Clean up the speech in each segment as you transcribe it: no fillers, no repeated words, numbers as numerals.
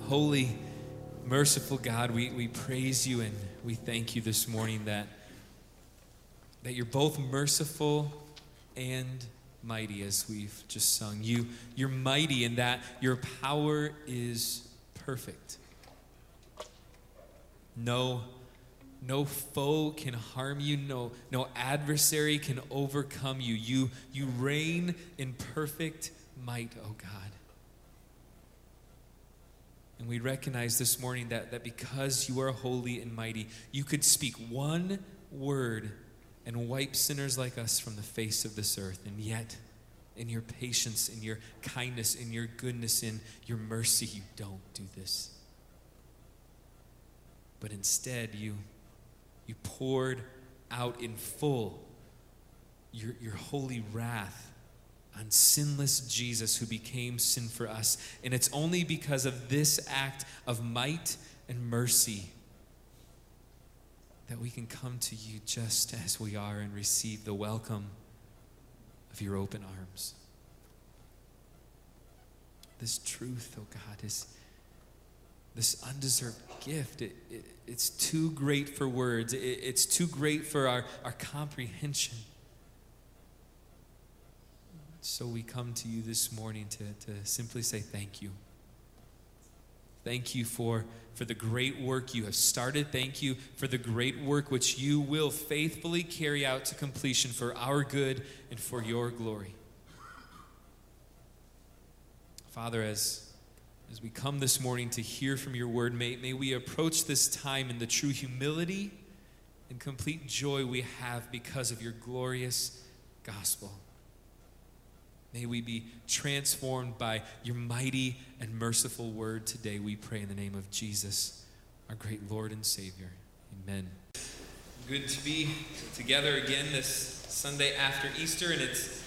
Holy, merciful God, we praise you and we thank you this morning that you're both merciful and mighty, as we've just sung. You're mighty in that your power is perfect. No foe can harm you. No adversary can overcome you. You reign in perfect might, oh God. And we recognize this morning that because you are holy and mighty, you could speak one word and wipe sinners like us from the face of this earth. And yet, in your patience, in your kindness, in your goodness, in your mercy, you don't do this. But instead, you poured out in full your holy wrath on sinless Jesus, who became sin for us. And it's only because of this act of might and mercy that we can come to you just as we are and receive the welcome of your open arms. This truth, oh God, is this undeserved gift. It's too great for words. It's too great for our comprehension. So we come to you this morning to simply say thank you. Thank you for the great work you have started. Thank you for the great work which you will faithfully carry out to completion for our good and for your glory. Father, as we come this morning to hear from your word, may we approach this time in the true humility and complete joy we have because of your glorious gospel. May we be transformed by your mighty and merciful word today, we pray in the name of Jesus, our great Lord and Savior. Amen. Good to be together again this Sunday after Easter, and it's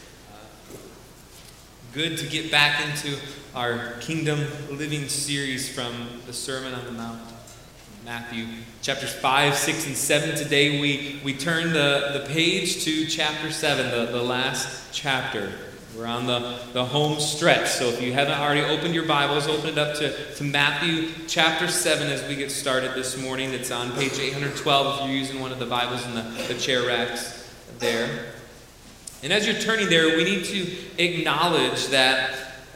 good to get back into our Kingdom Living series from the Sermon on the Mount, Matthew chapters 5, 6, and 7. Today we turn the page to chapter 7, the last chapter. We're on the home stretch, so if you haven't already opened your Bibles, open it up to Matthew chapter 7 as we get started this morning. It's on page 812 if you're using one of the Bibles in the chair racks there. And as you're turning there, we need to acknowledge that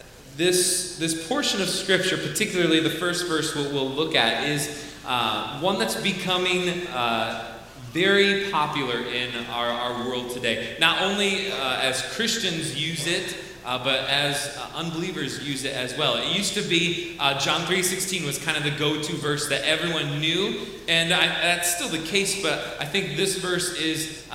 this portion of Scripture, particularly the first verse we'll look at, is one that's becoming very popular in our world today. Not only as Christians use it, but as unbelievers use it as well. It used to be John 3:16 was kind of the go-to verse that everyone knew, and that's still the case, but I think this verse is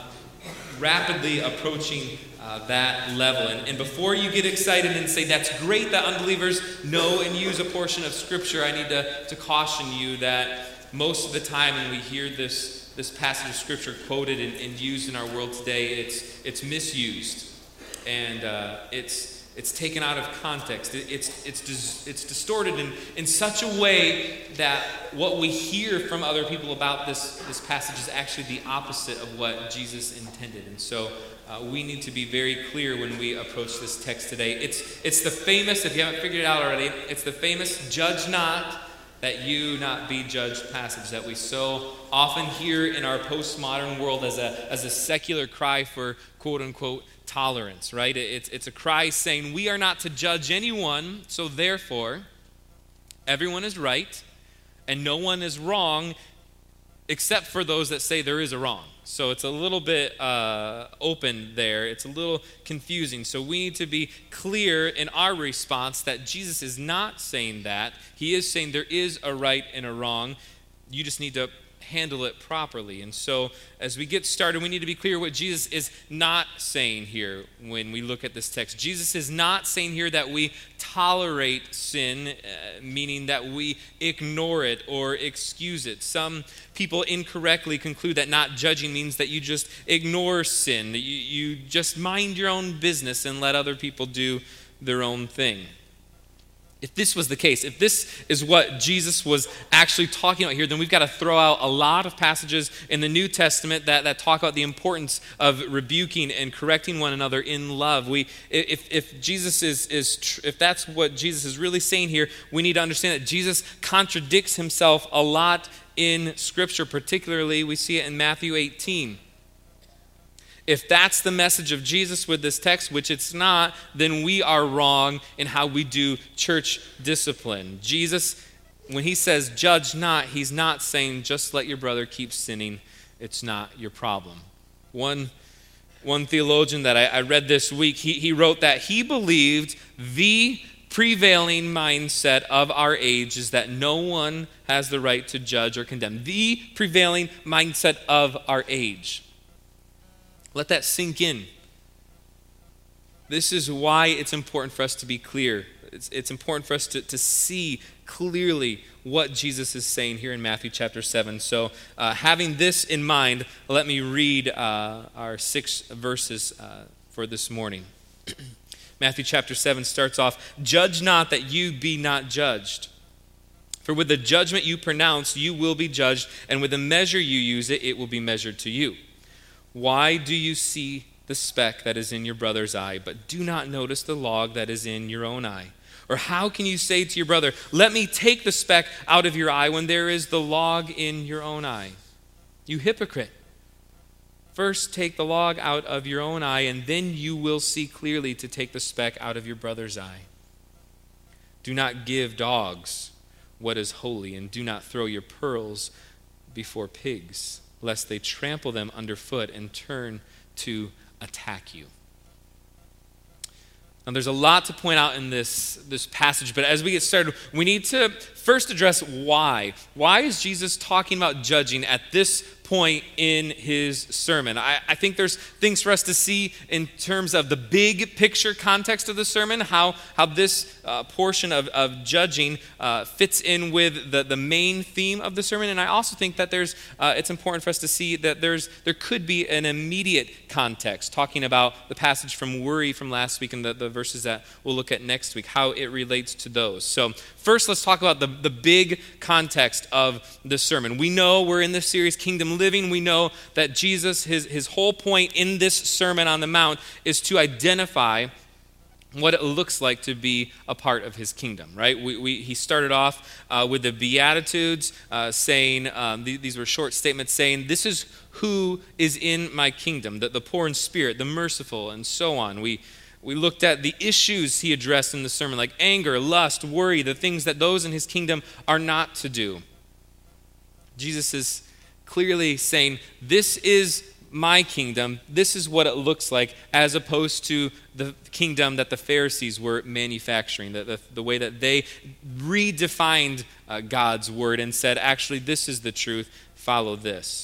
rapidly approaching that level. And before you get excited and say, that's great that unbelievers know and use a portion of Scripture, I need to caution you that most of the time when we hear this passage of Scripture quoted and used in our world today, it's misused, and it's taken out of context. It's distorted in such a way that what we hear from other people about this passage is actually the opposite of what Jesus intended. And so we need to be very clear when we approach this text today. It's the famous, if you haven't figured it out already, it's the famous "judge not, that you not be judged" passage that we so often hear in our postmodern world as a secular cry for quote-unquote tolerance, right? It's a cry saying we are not to judge anyone, so therefore everyone is right and no one is wrong except for those that say there is a wrong. So it's a little bit open there. It's a little confusing. So we need to be clear in our response that Jesus is not saying that. He is saying there is a right and a wrong. You just need to handle it properly. And so as we get started, we need to be clear what Jesus is not saying here when we look at this text. Jesus is not saying here that we tolerate sin, meaning that we ignore it or excuse it. Some people incorrectly conclude that not judging means that you just ignore sin, that you just mind your own business and let other people do their own thing. If this was the case, if this is what Jesus was actually talking about here, then we've got to throw out a lot of passages in the New Testament that talk about the importance of rebuking and correcting one another in love. If Jesus if that's what Jesus is really saying here, we need to understand that Jesus contradicts himself a lot in Scripture. Particularly, we see it in Matthew 18. If that's the message of Jesus with this text, which it's not, then we are wrong in how we do church discipline. Jesus, when he says judge not, he's not saying just let your brother keep sinning. It's not your problem. One theologian that I read this week, he wrote that he believed the prevailing mindset of our age is that no one has the right to judge or condemn. The prevailing mindset of our age. Let that sink in. This is why it's important for us to be clear. It's important for us to see clearly what Jesus is saying here in Matthew chapter 7. So having this in mind, let me read our 6 verses for this morning. Matthew chapter 7 starts off, "Judge not that you be not judged. For with the judgment you pronounce, you will be judged, and with the measure you use it will be measured to you. Why do you see the speck that is in your brother's eye, but do not notice the log that is in your own eye? Or how can you say to your brother, let me take the speck out of your eye when there is the log in your own eye? You hypocrite. First take the log out of your own eye, and then you will see clearly to take the speck out of your brother's eye. Do not give dogs what is holy, and do not throw your pearls before pigs, lest they trample them underfoot and turn to attack you." Now, there's a lot to point out in this passage, but as we get started, we need to first address why. Why is Jesus talking about judging at this point in his sermon? I think there's things for us to see in terms of the big picture context of the sermon, how this portion of judging fits in with the main theme of the sermon. And I also think that it's important for us to see that there could be an immediate context, talking about the passage from worry from last week and the verses that we'll look at next week, how it relates to those. So first, let's talk about the big context of the sermon. We know we're in this series, Kingdom Living. We know that Jesus, his whole point in this Sermon on the Mount is to identify what it looks like to be a part of his kingdom, right? He started off with the Beatitudes, saying, these were short statements saying, this is who is in my kingdom, the poor in spirit, the merciful, and so on. We looked at the issues he addressed in the sermon, like anger, lust, worry, the things that those in his kingdom are not to do. Jesus is clearly saying, this is my kingdom, this is what it looks like, as opposed to the kingdom that the Pharisees were manufacturing, the way that they redefined God's word and said, actually, this is the truth, follow this.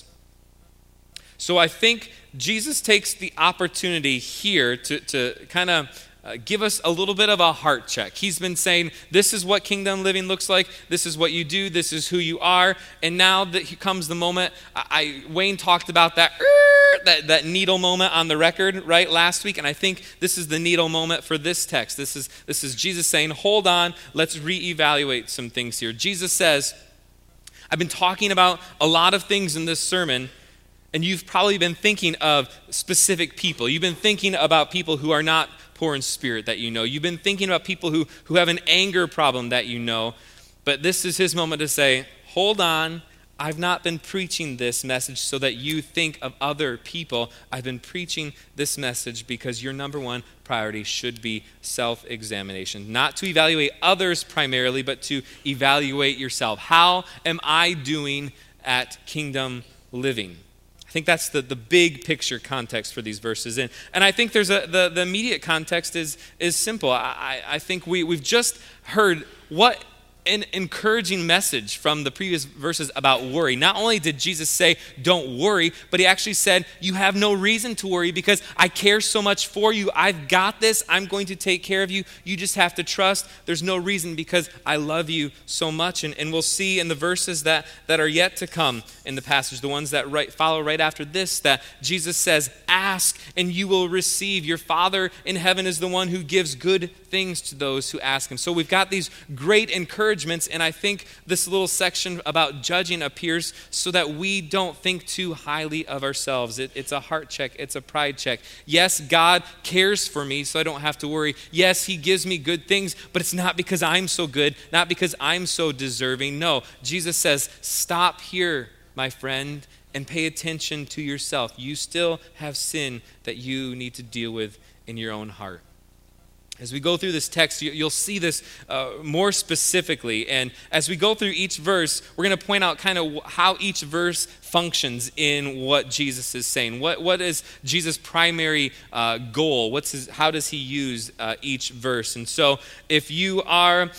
So I think Jesus takes the opportunity here to kind of give us a little bit of a heart check. He's been saying, this is what kingdom living looks like. This is what you do. This is who you are. And now that comes the moment, Wayne talked about that needle moment on the record, right, last week. And I think this is the needle moment for this text. This is Jesus saying, hold on, let's reevaluate some things here. Jesus says, I've been talking about a lot of things in this sermon, and you've probably been thinking of specific people. You've been thinking about people who are not poor in spirit that you know. You've been thinking about people who have an anger problem that you know. But this is his moment to say, hold on, I've not been preaching this message so that you think of other people. I've been preaching this message because your number one priority should be self-examination. Not to evaluate others primarily, but to evaluate yourself. How am I doing at kingdom living? I think that's the big picture context for these verses. And I think there's the immediate context is simple. I think we've just heard what an encouraging message from the previous verses about worry. Not only did Jesus say, don't worry, but he actually said, you have no reason to worry because I care so much for you. I've got this. I'm going to take care of you. You just have to trust. There's no reason because I love you so much. And we'll see in the verses that are yet to come in the passage, the ones that follow right after this, that Jesus says, ask and you will receive. Your Father in heaven is the one who gives good things to those who ask him. So we've got these great encouragements, and I think this little section about judging appears so that we don't think too highly of ourselves. It's a heart check. It's a pride check. Yes, God cares for me, so I don't have to worry. Yes, he gives me good things, but it's not because I'm so good, not because I'm so deserving. No, Jesus says, stop here, my friend, and pay attention to yourself. You still have sin that you need to deal with in your own heart. As we go through this text, you'll see this more specifically. And as we go through each verse, we're going to point out kind of how each verse functions in what Jesus is saying. What is Jesus' primary goal? How does he use each verse? And so if you are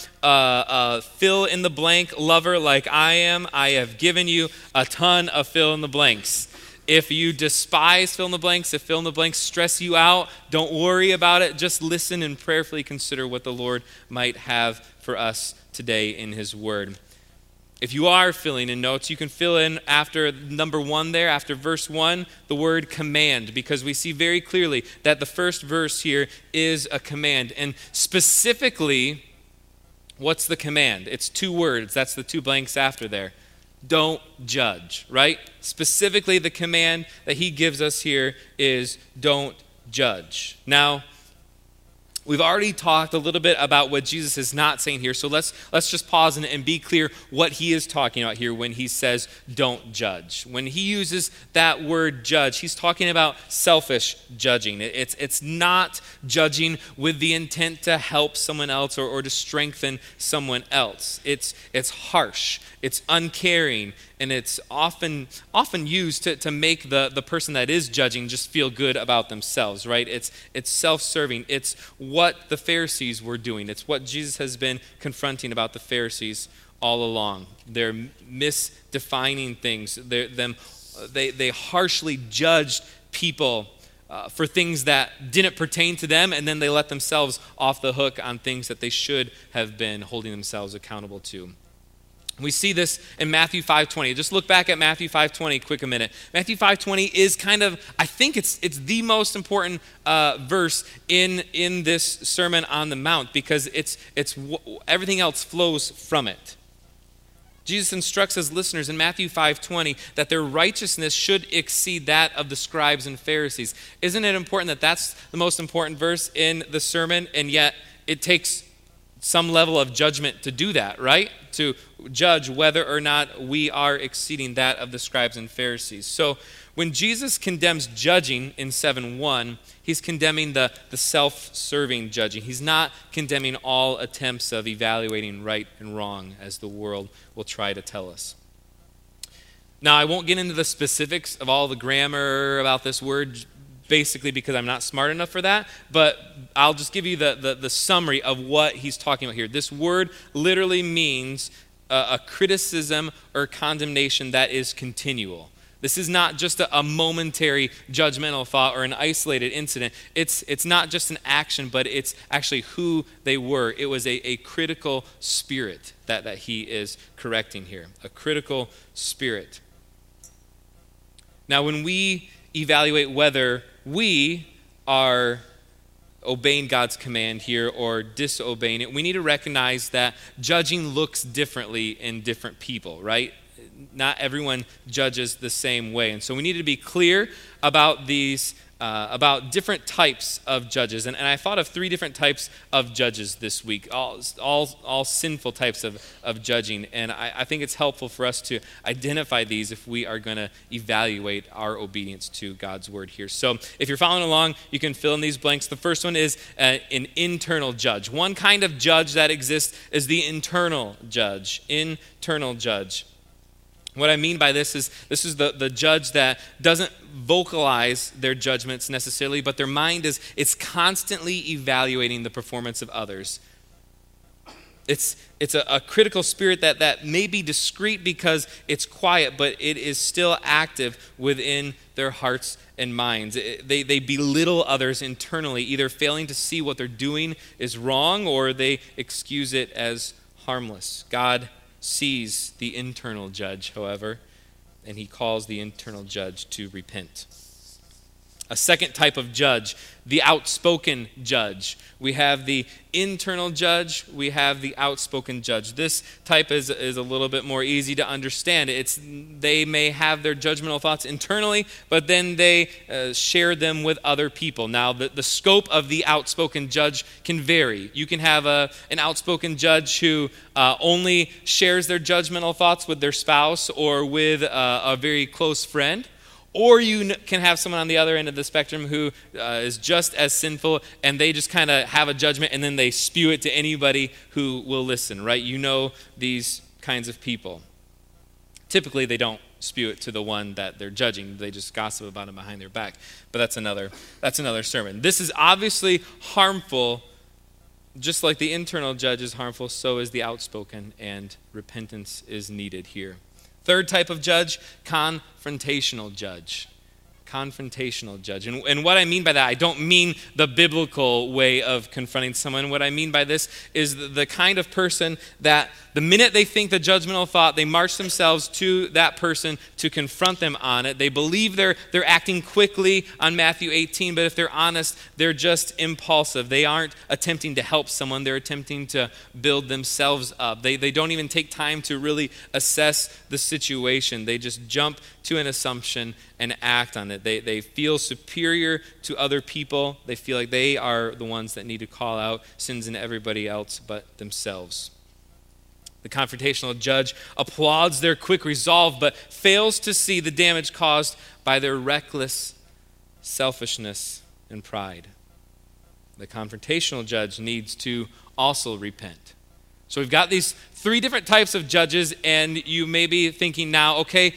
a fill-in-the-blank lover like I am, I have given you a ton of fill-in-the-blanks. If you despise fill-in-the-blanks, if fill-in-the-blanks stress you out, don't worry about it. Just listen and prayerfully consider what the Lord might have for us today in his word. If you are filling in notes, you can fill in after number 1 there, after verse 1, the word command, because we see very clearly that the first verse here is a command. And specifically, what's the command? It's 2 words. That's the 2 blanks after there. Don't judge, right? Specifically, the command that he gives us here is don't judge. Now, we've already talked a little bit about what Jesus is not saying here, so let's just pause and be clear what he is talking about here when he says don't judge. When he uses that word judge, he's talking about selfish judging. It's not judging with the intent to help someone else or to strengthen someone else. It's harsh, it's uncaring, and it's often used to make the person that is judging just feel good about themselves, right? It's self-serving. It's what the Pharisees were doing. It's what Jesus has been confronting about the Pharisees all along. They're misdefining things. They harshly judged people for things that didn't pertain to them, and then they let themselves off the hook on things that they should have been holding themselves accountable to. We see this in Matthew 5:20. Just look back at Matthew 5:20 quick a minute. Matthew 5:20 is kind of, I think it's the most important verse in this Sermon on the Mount because everything else flows from it. Jesus instructs his listeners in Matthew 5:20 that their righteousness should exceed that of the scribes and Pharisees. Isn't it important that that's the most important verse in the sermon, and yet it takes some level of judgment to do that, right? To judge whether or not we are exceeding that of the scribes and Pharisees. So when Jesus condemns judging in 7:1, he's condemning the self-serving judging. He's not condemning all attempts of evaluating right and wrong, as the world will try to tell us. Now, I won't get into the specifics of all the grammar about this word, basically because I'm not smart enough for that, but I'll just give you the summary of what he's talking about here. This word literally means a criticism or condemnation that is continual. This is not just a momentary judgmental thought or an isolated incident. It's not just an action, but it's actually who they were. It was a critical spirit that he is correcting here, a critical spirit. Now, when we evaluate whether we are obeying God's command here or disobeying it, we need to recognize that judging looks differently in different people, right? Not everyone judges the same way. And so we need to be clear about these, about different types of judges. And I thought of 3 different types of judges this week, all sinful types of judging. And I think it's helpful for us to identify these if we are going to evaluate our obedience to God's word here. So if you're following along, you can fill in these blanks. The first one is an internal judge. One kind of judge that exists is the internal judge. Internal judge. What I mean by this is the judge that doesn't vocalize their judgments necessarily, but their mind is constantly evaluating the performance of others. It's a critical spirit that may be discreet because it's quiet, but it is still active within their hearts and minds. They belittle others internally, either failing to see what they're doing is wrong or they excuse it as harmless. God sees the internal judge, however, and he calls the internal judge to repent. A second type of judge, the outspoken judge. We have the internal judge, we have the outspoken judge. This type is a little bit more easy to understand. They may have their judgmental thoughts internally, but then they share them with other people. Now, the scope of the outspoken judge can vary. You can have an outspoken judge who only shares their judgmental thoughts with their spouse or with a very close friend. Or you can have someone on the other end of the spectrum who is just as sinful, and they just kind of have a judgment, and then they spew it to anybody who will listen, right? You know these kinds of people. Typically, they don't spew it to the one that they're judging. They just gossip about him behind their back. But that's another sermon. This is obviously harmful. Just like the internal judge is harmful, so is the outspoken, and repentance is needed here. Third type of judge, confrontational judge. Confrontational judge. And what I mean by that, I don't mean the biblical way of confronting someone. What I mean by this is the kind of person that the minute they think the judgmental thought, they march themselves to that person to confront them on it. They believe they're acting quickly on Matthew 18, but if they're honest, they're just impulsive. They aren't attempting to help someone. They're attempting to build themselves up. They don't even take time to really assess the situation. They just jump to an assumption and act on it. They feel superior to other people. They feel like they are the ones that need to call out sins in everybody else but themselves. The confrontational judge applauds their quick resolve but fails to see the damage caused by their reckless selfishness and pride. The confrontational judge needs to also repent. So we've got these three different types of judges, and you may be thinking now, okay,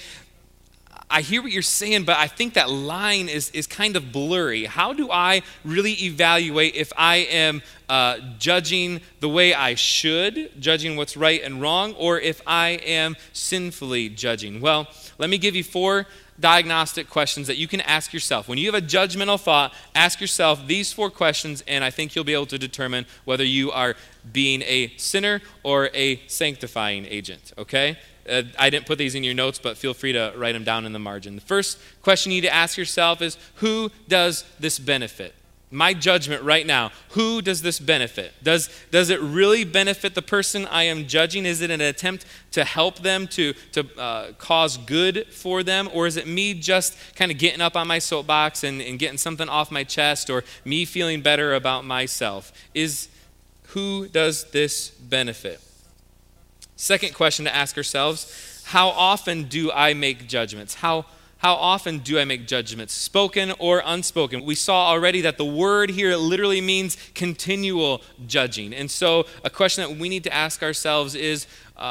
I hear what you're saying, but I think that line is kind of blurry. How do I really evaluate if I am judging the way I should, judging what's right and wrong, or if I am sinfully judging? Well, let me give you 4 diagnostic questions that you can ask yourself. When you have a judgmental thought, ask yourself these 4 questions, and I think you'll be able to determine whether you are being a sinner or a sanctifying agent, okay? I didn't put these in your notes, but feel free to write them down in the margin. The first question you need to ask yourself is, who does this benefit? My judgment right now, who does this benefit? Does it really benefit the person I am judging? Is it an attempt to help them, to cause good for them? Or is it me just kind of getting up on my soapbox and getting something off my chest, or me feeling better about myself? Who does this benefit? Second question to ask ourselves, how often do I make judgments? How often do I make judgments, spoken or unspoken? We saw already that the word here literally means continual judging. And so a question that we need to ask ourselves is,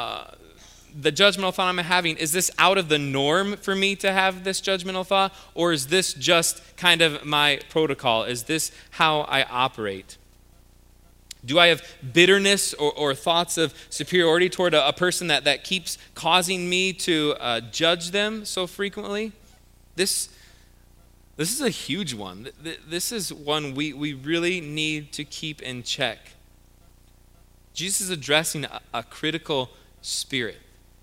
the judgmental thought I'm having, is this out of the norm for me to have this judgmental thought? Or is this just kind of my protocol? Is this how I operate? Do I have bitterness or thoughts of superiority toward a person that keeps causing me to judge them so frequently? This is a huge one. This is one we really need to keep in check. Jesus is addressing a critical spirit.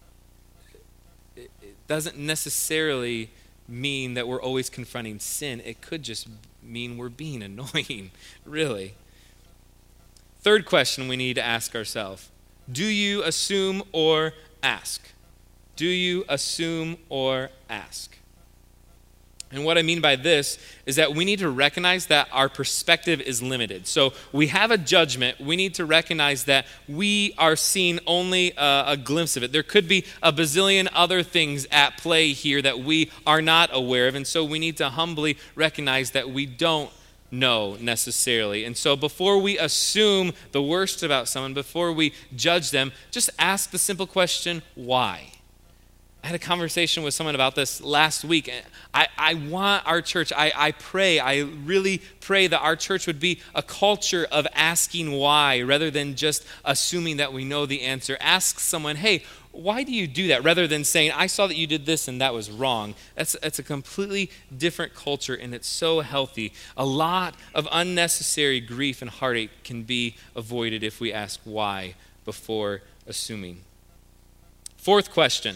It doesn't necessarily mean that we're always confronting sin. It could just mean we're being annoying, really. Third question we need to ask ourselves, do you assume or ask? Do you assume or ask? And what I mean by this is that we need to recognize that our perspective is limited. So we have a judgment. We need to recognize that we are seeing only a glimpse of it. There could be a bazillion other things at play here that we are not aware of. And so we need to humbly recognize that we don't know necessarily. And so before we assume the worst about someone, before we judge them, just ask the simple question, why? I had a conversation with someone about this last week. I want our church, I really pray that our church would be a culture of asking why rather than just assuming that we know the answer. Ask someone, hey, why do you do that? Rather than saying, I saw that you did this and that was wrong. That's a completely different culture, and it's so healthy. A lot of unnecessary grief and heartache can be avoided if we ask why before assuming. Fourth question.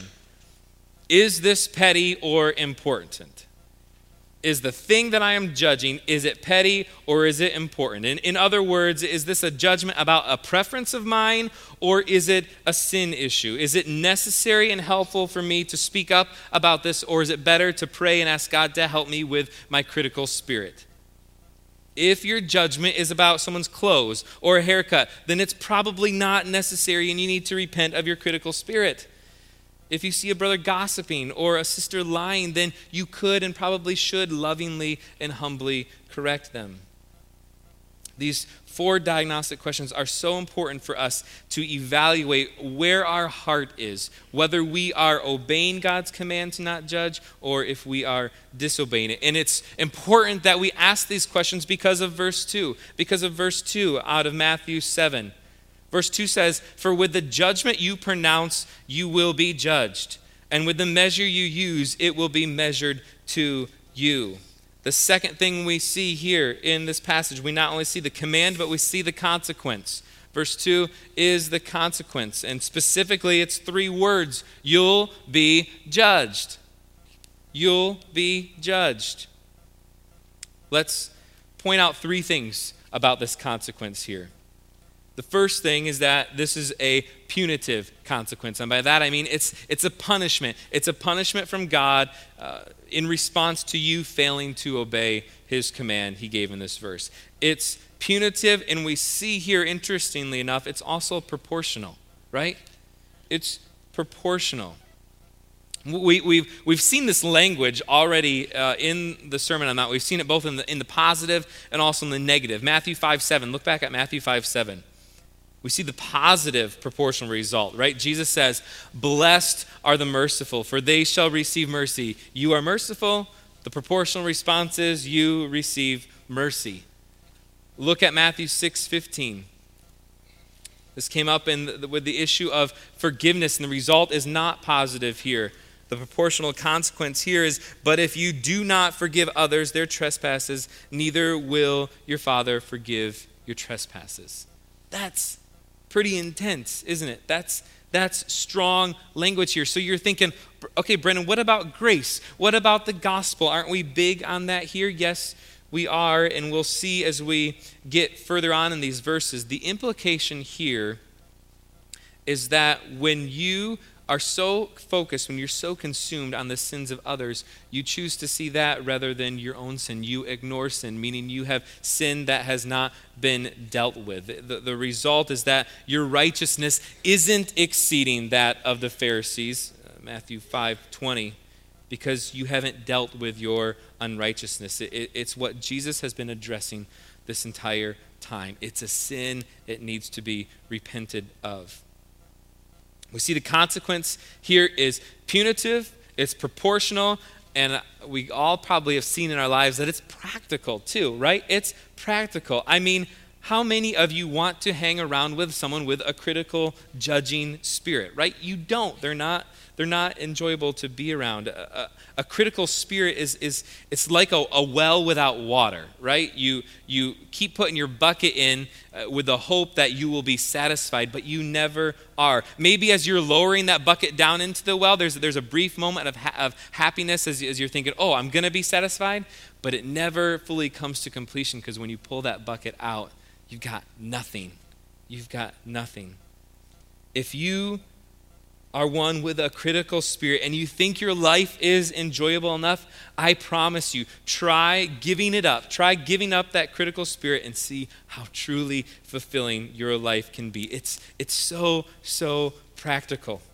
Is this petty or important? Is the thing that I am judging, is it petty or is it important? In other words, is this a judgment about a preference of mine or is it a sin issue? Is it necessary and helpful for me to speak up about this, or is it better to pray and ask God to help me with my critical spirit? If your judgment is about someone's clothes or a haircut, then it's probably not necessary and you need to repent of your critical spirit. If you see a brother gossiping or a sister lying, then you could and probably should lovingly and humbly correct them. These 4 diagnostic questions are so important for us to evaluate where our heart is, whether we are obeying God's command to not judge or if we are disobeying it. And it's important that we ask these questions because of verse 2. Because of verse 2 out of Matthew 7. Verse 2 says, for with the judgment you pronounce, you will be judged. And with the measure you use, it will be measured to you. The second thing we see here in this passage, we not only see the command, but we see the consequence. Verse 2 is the consequence. And specifically, it's 3 words. You'll be judged. You'll be judged. Let's point out 3 things about this consequence here. The first thing is that this is a punitive consequence. And by that I mean it's a punishment. It's a punishment from God in response to you failing to obey his command he gave in this verse. It's punitive, and we see here, interestingly enough, it's also proportional, right? It's proportional. We've seen this language already in the Sermon on the Mount. We've seen it both in the positive and also in the negative. Matthew 5:7. Look back at Matthew 5:7. We see the positive proportional result, right? Jesus says, blessed are the merciful, for they shall receive mercy. You are merciful. The proportional response is you receive mercy. Look at Matthew 6:15. This came up with the issue of forgiveness, and the result is not positive here. The proportional consequence here is, but if you do not forgive others their trespasses, neither will your Father forgive your trespasses. That's pretty intense, isn't it? That's strong language here. So you're thinking, okay, Brennan, what about grace? What about the gospel? Aren't we big on that here? Yes, we are, and we'll see as we get further on in these verses. The implication here is that when you are so focused, when you're so consumed on the sins of others, you choose to see that rather than your own sin. You ignore sin, meaning you have sin that has not been dealt with. The result is that your righteousness isn't exceeding that of the Pharisees, Matthew 5:20, because you haven't dealt with your unrighteousness. It's what Jesus has been addressing this entire time. It's a sin. It needs to be repented of. We see the consequence here is punitive, it's proportional, and we all probably have seen in our lives that it's practical too, right? It's practical. I mean, how many of you want to hang around with someone with a critical, judging spirit, right? You don't. They're not enjoyable to be around. A critical spirit it's like a well without water, right? You keep putting your bucket in with the hope that you will be satisfied, but you never are. Maybe as you're lowering that bucket down into the well, there's a brief moment of happiness as you're thinking, oh, I'm going to be satisfied, but it never fully comes to completion, because when you pull that bucket out, you've got nothing. You've got nothing. If you are one with a critical spirit and you think your life is enjoyable enough, I promise you, try giving it up. Try giving up that critical spirit and see how truly fulfilling your life can be. It's so practical.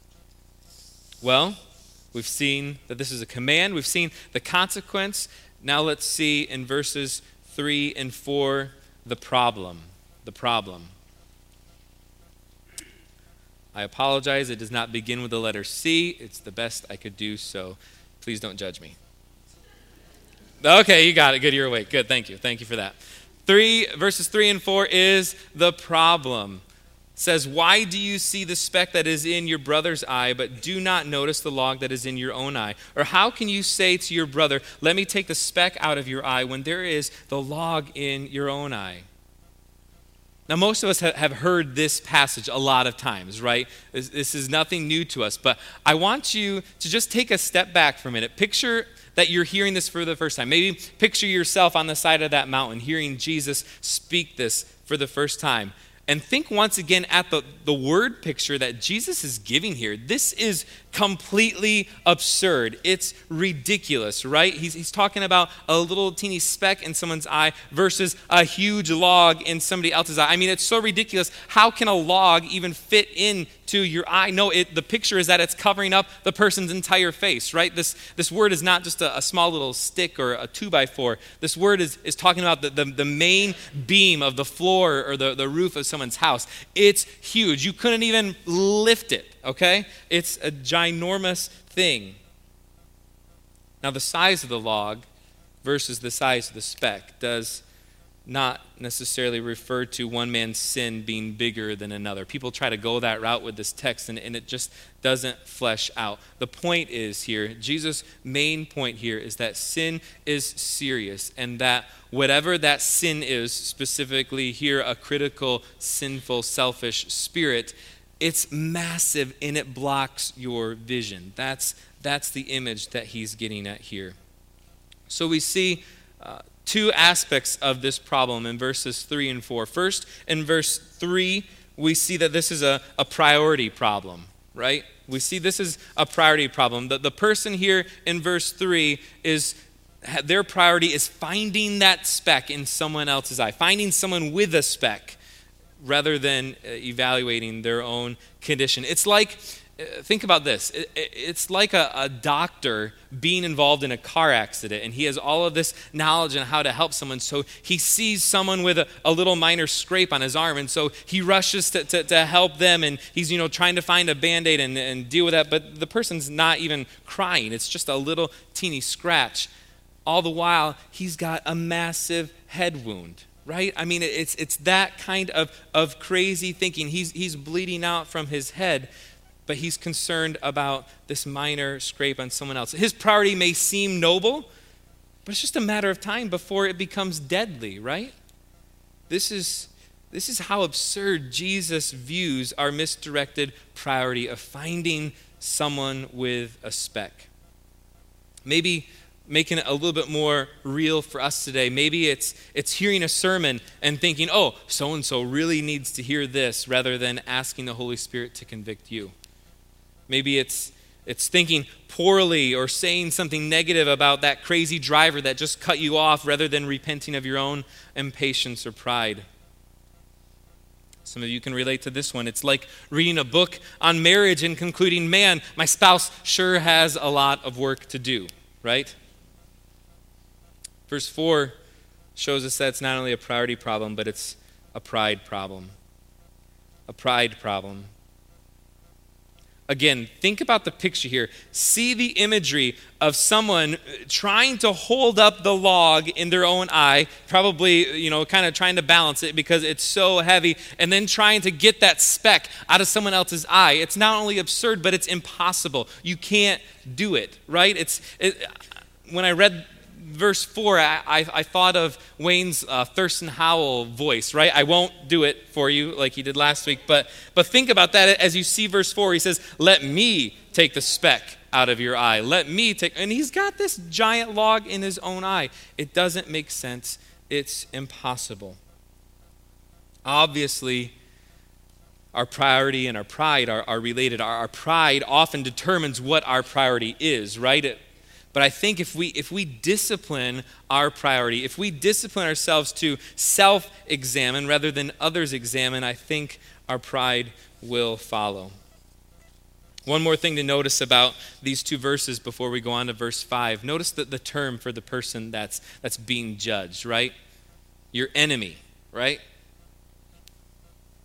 Well, we've seen that this is a command. We've seen the consequence. Now let's see in verses 3 and 4 the problem. I apologize. It does not begin with the letter C. It's the best I could do, so please don't judge me. Okay, you got it. Good, you're awake. Good, thank you. Thank you for that. Verses 3 and 4 is the problem. It says, why do you see the speck that is in your brother's eye, but do not notice the log that is in your own eye? Or how can you say to your brother, let me take the speck out of your eye, when there is the log in your own eye? Now, most of us have heard this passage a lot of times, right? This is nothing new to us, but I want you to just take a step back for a minute. Picture that you're hearing this for the first time. Maybe picture yourself on the side of that mountain, hearing Jesus speak this for the first time. And think once again at the word picture that Jesus is giving here. This is completely absurd. It's ridiculous, right? He's talking about a little teeny speck in someone's eye versus a huge log in somebody else's eye. I mean, it's so ridiculous. How can a log even fit into your eye? No, the picture is that it's covering up the person's entire face, right? This word is not just a small little stick or a 2x4. This word is talking about the main beam of the floor or the roof of someone's house. It's huge. You couldn't even lift it, okay? It's a ginormous thing. Now, the size of the log versus the size of the speck does not necessarily refer to one man's sin being bigger than another. People try to go that route with this text, and it just doesn't flesh out. The point is here, Jesus' main point here is that sin is serious, and that whatever that sin is, specifically here a critical, sinful, selfish spirit, it's massive and it blocks your vision. That's the image that he's getting at here. So we see two aspects of this problem in verses 3 and 4. First, in verse 3, we see that this is a priority problem, right? We see this is a priority problem. The person here in verse 3 their priority is finding that speck in someone else's eye, finding someone with a speck, rather than evaluating their own condition. It's like, think about this. It's like a doctor being involved in a car accident, and he has all of this knowledge on how to help someone. So he sees someone with a little minor scrape on his arm, and so he rushes to help them, and he's trying to find a Band-Aid and deal with that. But the person's not even crying. It's just a little teeny scratch. All the while, he's got a massive head wound. Right? I mean, it's that kind of crazy thinking. He's bleeding out from his head, but he's concerned about this minor scrape on someone else. His priority may seem noble, but it's just a matter of time before it becomes deadly, right? This is how absurd Jesus views our misdirected priority of finding someone with a speck. Maybe making it a little bit more real for us today. Maybe it's hearing a sermon and thinking, oh, so-and-so really needs to hear this, rather than asking the Holy Spirit to convict you. Maybe it's thinking poorly or saying something negative about that crazy driver that just cut you off, rather than repenting of your own impatience or pride. Some of you can relate to this one. It's like reading a book on marriage and concluding, man, my spouse sure has a lot of work to do, right? Verse 4 shows us that it's not only a priority problem, but it's a pride problem. A pride problem. Again, think about the picture here. See the imagery of someone trying to hold up the log in their own eye, probably, kind of trying to balance it because it's so heavy, and then trying to get that speck out of someone else's eye. It's not only absurd, but it's impossible. You can't do it, right? When I read verse 4, I thought of Wayne's Thurston Howell voice, right? I won't do it for you like he did last week, but think about that as you see verse 4. He says, let me take the speck out of your eye. And he's got this giant log in his own eye. It doesn't make sense. It's impossible. Obviously, our priority and our pride are related. Our pride often determines what our priority is, right? But I think if we discipline our priority, if we discipline ourselves to self-examine rather than others examine, I think our pride will follow. One more thing to notice about these two verses before we go on to verse 5. Notice that the term for the person that's being judged, right? Your enemy, right?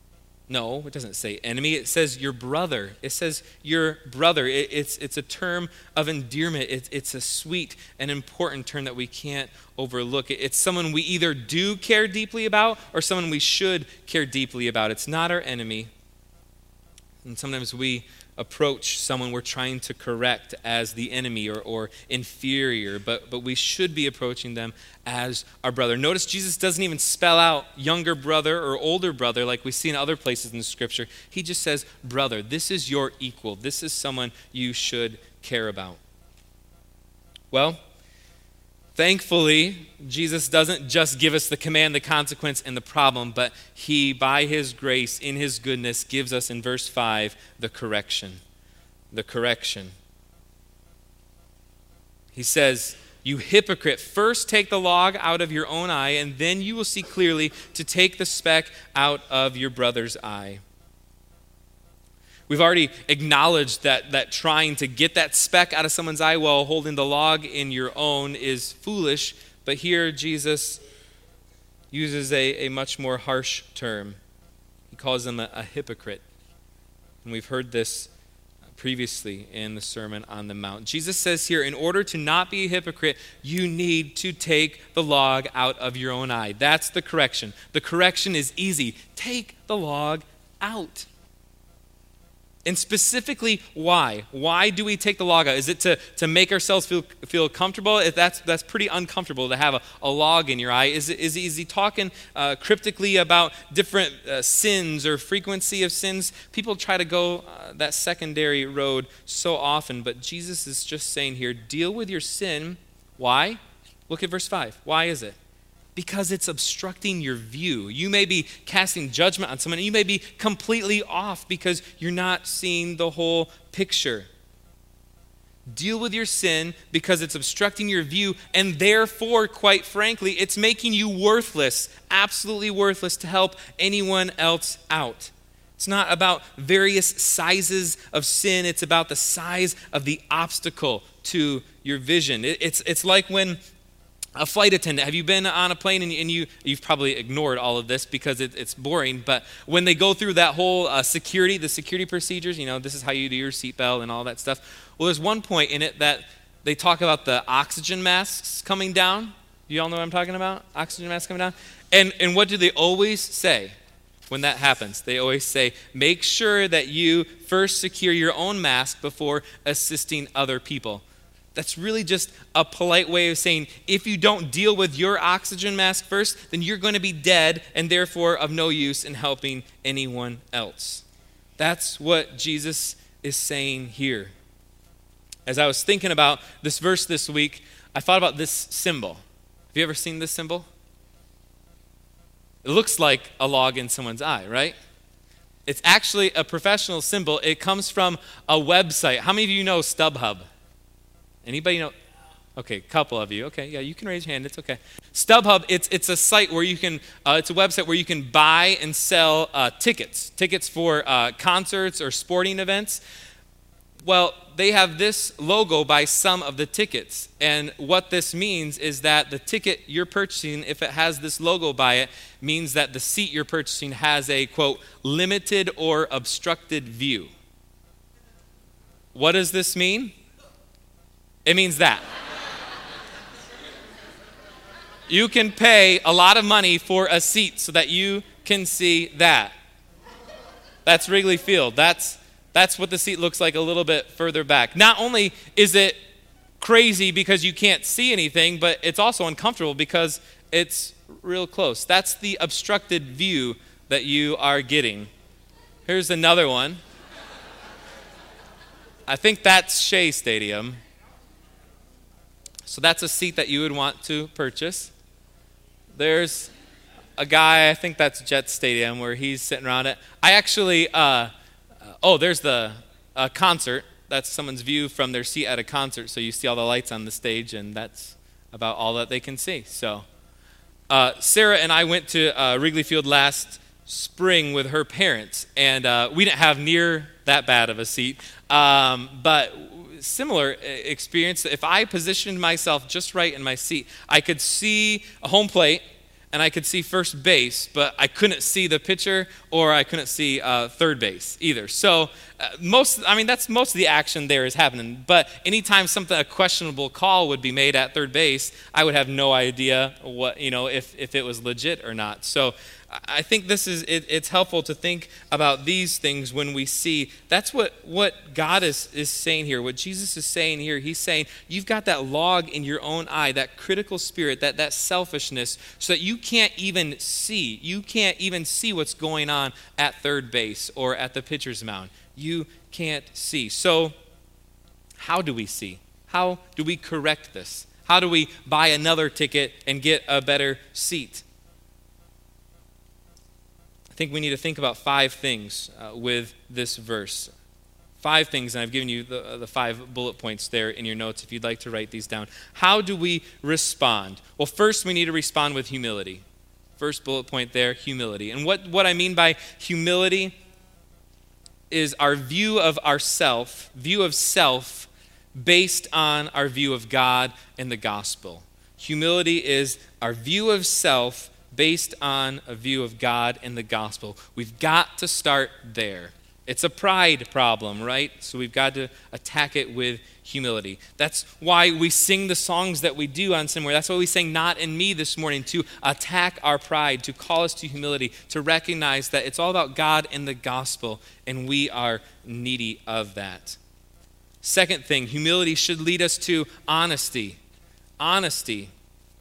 No, it doesn't say enemy. It says your brother. It says your brother. It's a term of endearment. It's a sweet and important term that we can't overlook. It's someone we either do care deeply about or someone we should care deeply about. It's not our enemy. And sometimes we approach someone we're trying to correct as the enemy or inferior, but we should be approaching them as our brother. Notice Jesus doesn't even spell out younger brother or older brother like we see in other places in the scripture. He just says, brother, this is your equal. This is someone you should care about. Well, thankfully, Jesus doesn't just give us the command, the consequence, and the problem, but he, by his grace, in his goodness, gives us in verse 5 the correction. The correction. He says, you hypocrite, first take the log out of your own eye, and then you will see clearly to take the speck out of your brother's eye. We've already acknowledged that trying to get that speck out of someone's eye while holding the log in your own is foolish, but here Jesus uses a much more harsh term. He calls them a hypocrite. And we've heard this previously in the Sermon on the Mount. Jesus says here, in order to not be a hypocrite, you need to take the log out of your own eye. That's the correction. The correction is easy. Take the log out. And specifically, why? Why do we take the log out? Is it to make ourselves feel comfortable? That's pretty uncomfortable to have a log in your eye. Is he talking cryptically about different sins or frequency of sins? People try to go that secondary road so often, but Jesus is just saying here, deal with your sin. Why? Look at verse 5. Why is it? Because it's obstructing your view. You may be casting judgment on someone, and you may be completely off because you're not seeing the whole picture. Deal with your sin because it's obstructing your view, and therefore, quite frankly, it's making you worthless, absolutely worthless to help anyone else out. It's not about various sizes of sin. It's about the size of the obstacle to your vision. It's like when a flight attendant, have you been on a plane and you've probably ignored all of this because it's boring, but when they go through that whole the security procedures, this is how you do your seatbelt and all that stuff. Well, there's one point in it that they talk about the oxygen masks coming down. You all know what I'm talking about? Oxygen masks coming down. And what do they always say when that happens? They always say, make sure that you first secure your own mask before assisting other people. That's really just a polite way of saying, if you don't deal with your oxygen mask first, then you're going to be dead and therefore of no use in helping anyone else. That's what Jesus is saying here. As I was thinking about this verse this week, I thought about this symbol. Have you ever seen this symbol? It looks like a log in someone's eye, right? It's actually a professional symbol. It comes from a website. How many of you know StubHub? Anybody know? Okay, a couple of you. Okay, yeah, you can raise your hand. It's okay. StubHub, it's a site where you can, it's a website where you can buy and sell tickets for concerts or sporting events. Well, they have this logo by some of the tickets. And what this means is that the ticket you're purchasing, if it has this logo by it, means that the seat you're purchasing has a, quote, limited or obstructed view. What does this mean? It means that. You can pay a lot of money for a seat so that you can see that. That's Wrigley Field. That's what the seat looks like a little bit further back. Not only is it crazy because you can't see anything, but it's also uncomfortable because it's real close. That's the obstructed view that you are getting. Here's another one. I think that's Shea Stadium. So that's a seat that you would want to purchase. There's a guy, I think that's Jet Stadium, where he's sitting around it. I actually, there's the concert. That's someone's view from their seat at a concert. So you see all the lights on the stage, and that's about all that they can see. So Sarah and I went to Wrigley Field last spring with her parents, and we didn't have near that bad of a seat. But similar experience. If I positioned myself just right in my seat, I could see a home plate, and I could see first base, but I couldn't see the pitcher or I couldn't see third base either. So that's most of the action there is happening. But anytime a questionable call would be made at third base, I would have no idea what, if it was legit or not. So I think it's helpful to think about these things when we see. That's what God is saying here, what Jesus is saying here. He's saying, you've got that log in your own eye, that critical spirit, that selfishness, so that you can't even see. You can't even see what's going on at third base or at the pitcher's mound. You can't see. So how do we see? How do we correct this? How do we buy another ticket and get a better seat? I think we need to think about 5 things with this verse. 5 things, and I've given you the 5 bullet points there in your notes if you'd like to write these down. How do we respond? Well, first we need to respond with humility. First bullet point there, humility. And what I mean by humility is our view of self based on our view of God and the gospel. Humility is our view of self based on a view of God and the gospel. We've got to start there. It's a pride problem, right? So we've got to attack it with humility. That's why we sing the songs that we do on Somewhere. That's why we sang Not in Me this morning, to attack our pride, to call us to humility, to recognize that it's all about God and the gospel, and we are needy of that. Second thing, humility should lead us to honesty. Honesty.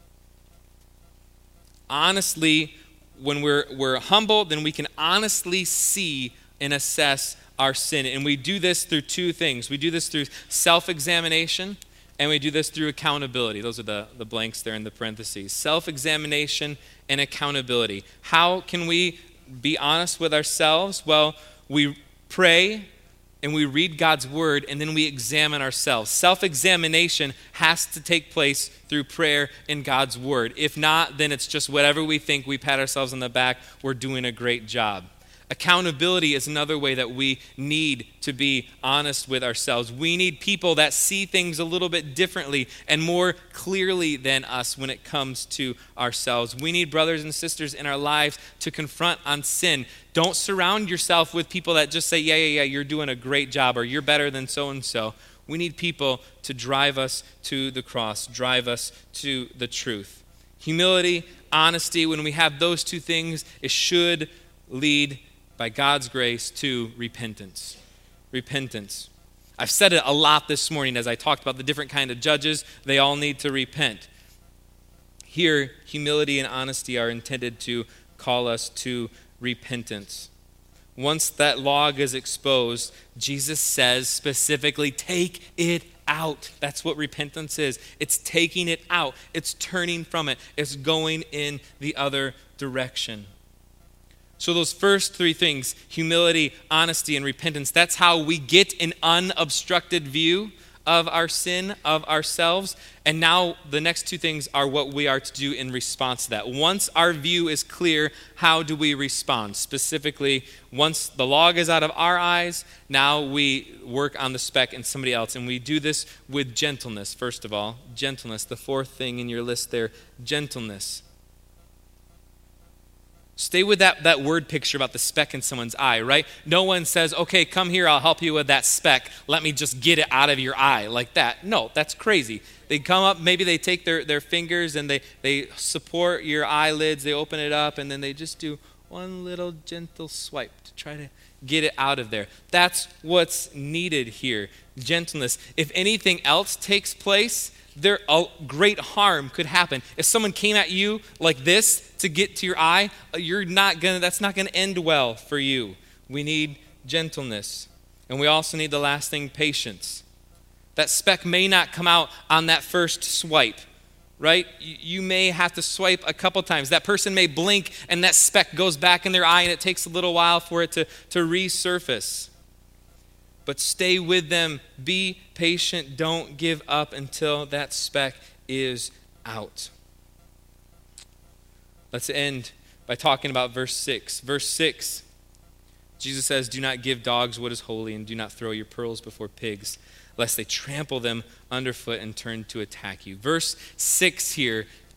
Honestly, when we're humble, then we can honestly see and assess our sin. And we do this through 2 things. We do this through self-examination, and we do this through accountability. Those are the blanks there in the parentheses. Self-examination and accountability. How can we be honest with ourselves? Well, we pray and we read God's word, and then we examine ourselves. Self-examination has to take place through prayer and God's word. If not, then it's just whatever we think. We pat ourselves on the back. We're doing a great job. Accountability is another way that we need to be honest with ourselves. We need people that see things a little bit differently and more clearly than us when it comes to ourselves. We need brothers and sisters in our lives to confront on sin. Don't surround yourself with people that just say, yeah, you're doing a great job, or you're better than so-and-so. We need people to drive us to the cross, drive us to the truth. Humility, honesty, when we have those 2 things, it should lead by God's grace to repentance. Repentance. I've said it a lot this morning as I talked about the different kind of judges. They all need to repent. Here, humility and honesty are intended to call us to repentance. Once that log is exposed, Jesus says specifically, take it out. That's what repentance is. It's taking it out. It's turning from it. It's going in the other direction. So those first 3 things, humility, honesty, and repentance, that's how we get an unobstructed view of our sin, of ourselves. And now the next 2 things are what we are to do in response to that. Once our view is clear, how do we respond? Specifically, once the log is out of our eyes, now we work on the speck in somebody else. And we do this with gentleness, first of all. Gentleness, the 4th thing in your list there, gentleness. Stay with that word picture about the speck in someone's eye, right? No one says, okay, come here, I'll help you with that speck. Let me just get it out of your eye like that. No, that's crazy. They come up, maybe they take their fingers and they support your eyelids, they open it up, and then they just do one little gentle swipe to try to get it out of there. That's what's needed here, gentleness. If anything else takes place, great harm could happen. If someone came at you like this to get to your eye, that's not gonna end well for you. We need gentleness. And we also need the last thing, patience. That speck may not come out on that first swipe, right? You may have to swipe a couple times. That person may blink and that speck goes back in their eye, and it takes a little while for it to resurface. But stay with them. Be patient. Don't give up until that speck is out. Let's end by talking about verse 6. Verse 6, Jesus says, do not give dogs what is holy, and do not throw your pearls before pigs, lest they trample them underfoot and turn to attack you. Verse 6 here,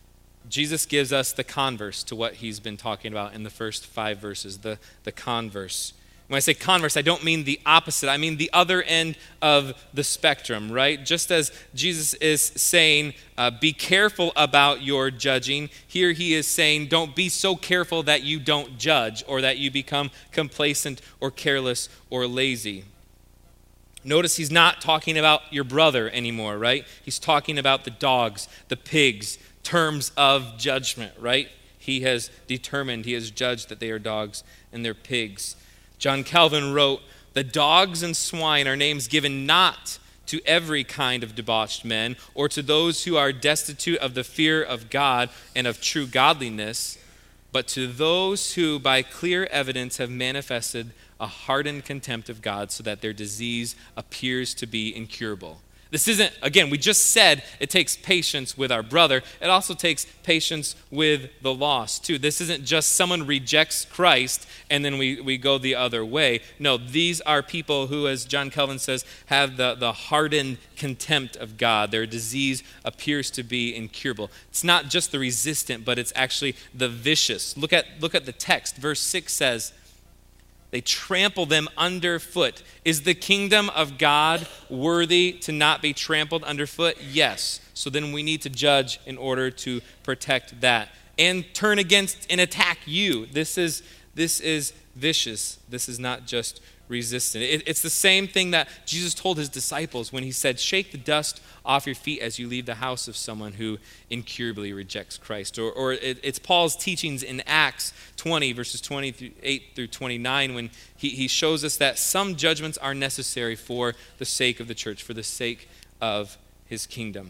Jesus gives us the converse to what he's been talking about in the first 5 verses, the converse. When I say converse, I don't mean the opposite. I mean the other end of the spectrum, right? Just as Jesus is saying, be careful about your judging, here he is saying, don't be so careful that you don't judge or that you become complacent or careless or lazy. Notice he's not talking about your brother anymore, right? He's talking about the dogs, the pigs, terms of judgment, right? He has determined, he has judged that they are dogs and they're pigs. John Calvin wrote, "The dogs and swine are names given not to every kind of debauched men, or to those who are destitute of the fear of God and of true godliness, but to those who by clear evidence have manifested a hardened contempt of God, so that their disease appears to be incurable." This isn't, again, we just said it takes patience with our brother. It also takes patience with the lost, too. This isn't just someone rejects Christ and then we go the other way. No, these are people who, as John Calvin says, have the hardened contempt of God. Their disease appears to be incurable. It's not just the resistant, but it's actually the vicious. Look at the text. Verse 6 says, they trample them underfoot. Is the kingdom of God worthy to not be trampled underfoot? Yes. So then we need to judge in order to protect that. And turn against and attack you. This is vicious. This is not just resistant. It's the same thing that Jesus told his disciples when he said, shake the dust off your feet as you leave the house of someone who incurably rejects Christ. Or it's Paul's teachings in Acts 20, verses 28 through 29, when he shows us that some judgments are necessary for the sake of the church, for the sake of his kingdom.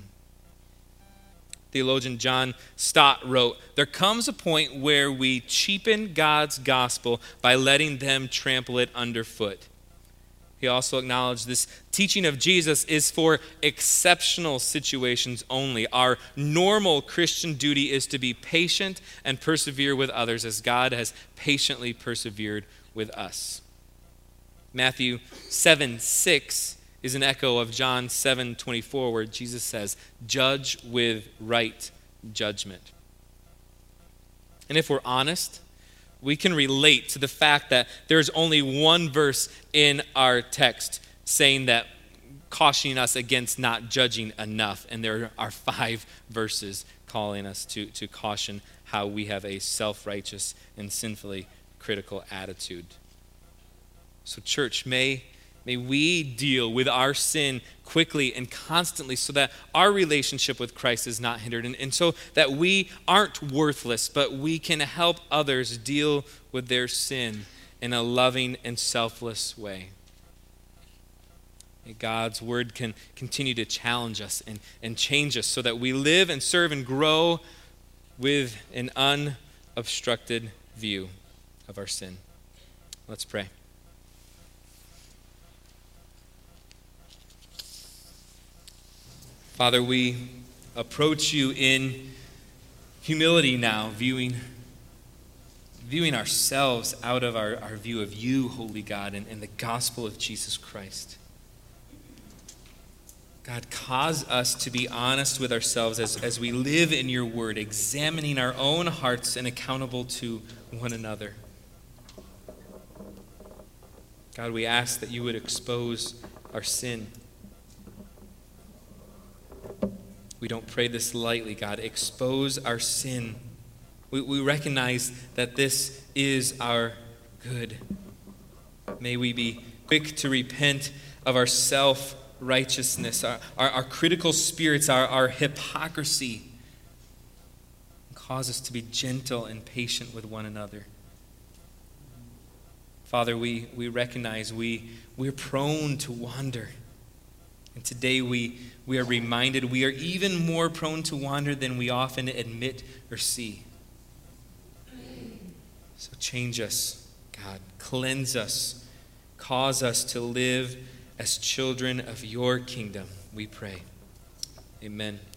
Theologian John Stott wrote, there comes a point where we cheapen God's gospel by letting them trample it underfoot. He also acknowledged this teaching of Jesus is for exceptional situations only. Our normal Christian duty is to be patient and persevere with others as God has patiently persevered with us. Matthew 7:6 is an echo of John 7:24, where Jesus says, judge with right judgment. And if we're honest, we can relate to the fact that there's only one verse in our text saying that, cautioning us against not judging enough. And there are 5 verses calling us to caution how we have a self-righteous and sinfully critical attitude. So church, may we deal with our sin quickly and constantly so that our relationship with Christ is not hindered, and so that we aren't worthless, but we can help others deal with their sin in a loving and selfless way. May God's word can continue to challenge us and change us so that we live and serve and grow with an unobstructed view of our sin. Let's pray. Father, we approach you in humility now, viewing ourselves out of our view of you, Holy God, and the gospel of Jesus Christ. God, cause us to be honest with ourselves as we live in your word, examining our own hearts and accountable to one another. God, we ask that you would expose our sin. We don't pray this lightly, God. Expose our sin. We recognize that this is our good. May we be quick to repent of our self-righteousness, our critical spirits, our hypocrisy. Cause us to be gentle and patient with one another. Father, we recognize we're prone to wander. And today we are reminded we are even more prone to wander than we often admit or see. So change us, God. Cleanse us. Cause us to live as children of your kingdom, we pray. Amen.